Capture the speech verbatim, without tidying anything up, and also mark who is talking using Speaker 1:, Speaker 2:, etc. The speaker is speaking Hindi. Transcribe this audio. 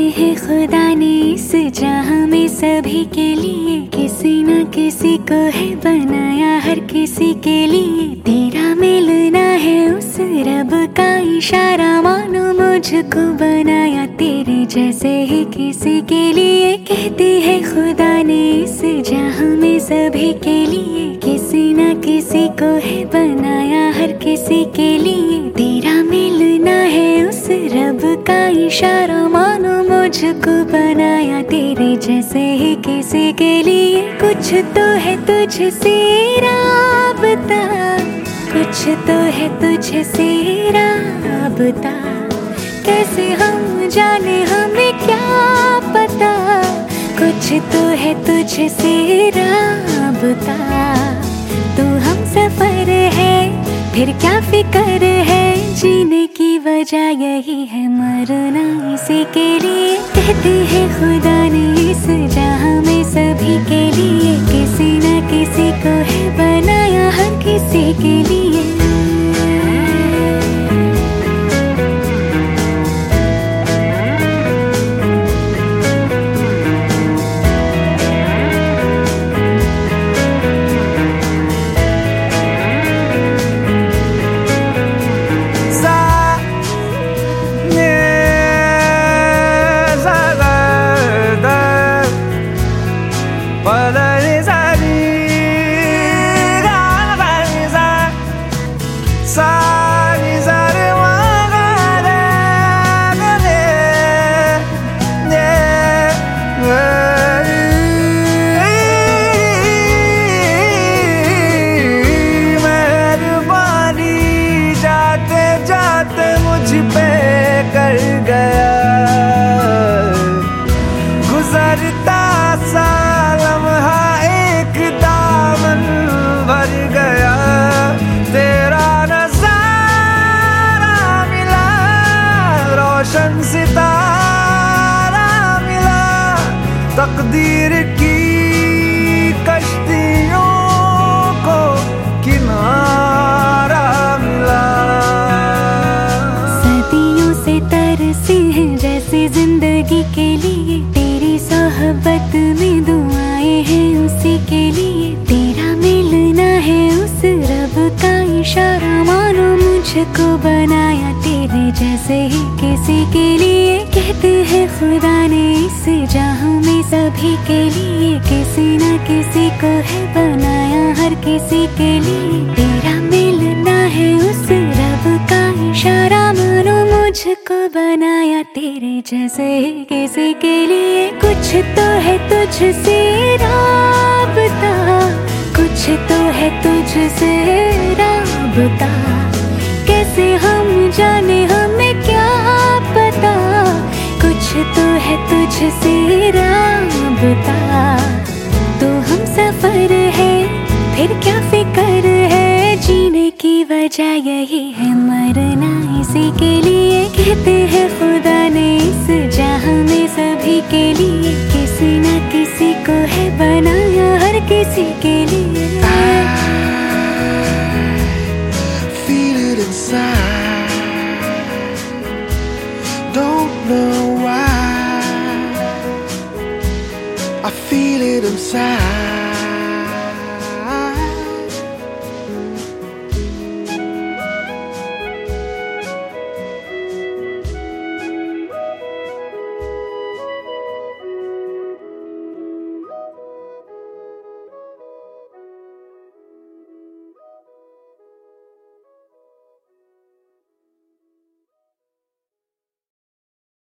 Speaker 1: हैं खुदा ने इस जहां में सभी के लिए किसी न किसी को है बनाया, हर किसी के लिए तेरा मिलना है उस रब का इशारा। मानो मुझको बनाया तेरे जैसे ही किसी के लिए, कहती है खुदा ने इस जहां में सभी के लिए किसी न किसी को है बनाया, हर किसी के लिए तेरा मिलना है उस रब का इशारा। मानो मुझको बनाया तेरे जैसे ही किसी के लिए, कुछ तो है तुझसे राबता, कुछ तो है तुझसे राबता। कैसे हम जाने हमें क्या पता, कुछ तो है तुझसे राबता। तू हम सफर है फिर क्या फिकर है, जीने की वजह यही है मरना इसी के लिए। कहते हैं खुदा ने इस जहां में सभी के लिए किसी न किसी को है बनाया, हर किसी के लिए।
Speaker 2: गुजरता सा लम्हा एक दामन भर गया, तेरा नजारा मिला, रोशन सितारा मिला, तकदीर की कश्तियों को किनारा मिला।
Speaker 1: सदियों से तरसी है जैसे जिंदगी के लिए, तेरी सोहबत में दुआएं हैं उसी के लिए, तेरा मिलना है उस रब का इशारा। मानो मुझको बनाया तेरे जैसे ही किसी के लिए, कहते हैं खुदा ने इस जहां में सभी के लिए किसी न किसी को है बनाया, हर किसी के लिए तेरा मिलना है उस रब का इशारा। मानो मुझको बनाया तेरे जैसे ही किसी के लिए, कुछ तो है तुझसे राबता, कुछ तो है तुझसे राबता। कैसे हम जाने हमें क्या पता, कुछ तो है तुझसे राबता। तो हम सफर है फिर क्या फिकर है, जीने की वजह यही है मरना इसी के लिए। कहते हैं खुदा ने इस जहां में सभी के लिए किसी न किसी को है बनाया, हर किसी के लिए।
Speaker 2: Feel it inside, don't know why. I feel it inside.